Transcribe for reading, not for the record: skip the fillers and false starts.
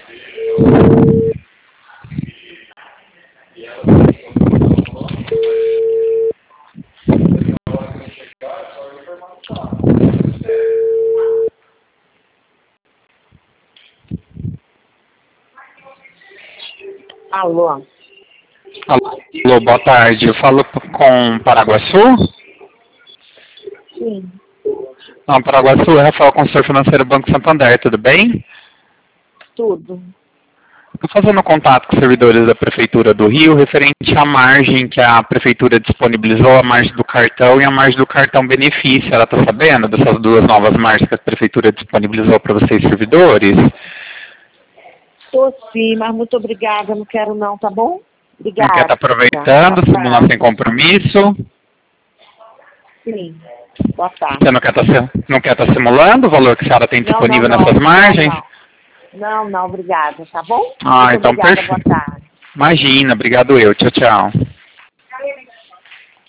Alô? Alô, boa tarde. Eu falo com Paraguaçu? Sim. Não, Paraguaçu, é Rafael, consultor financeiro do Banco Santander, tudo bem? Tudo. Estou fazendo contato com os servidores da Prefeitura do Rio referente à margem que a Prefeitura disponibilizou, a margem do cartão e a margem do cartão benefício. Ela está sabendo dessas duas novas margens que a Prefeitura disponibilizou para vocês, servidores? Tô sim, mas muito obrigada, não quero não, tá bom? Obrigada. Não quer estar aproveitando, simular sem compromisso? Sim. Boa tarde. Você não quer estar simulando o valor que a senhora tem disponível nessas margens? Não, obrigada, tá bom? Ah, Muito então obrigada, boa tarde. Imagina, obrigado eu. Tchau, tchau.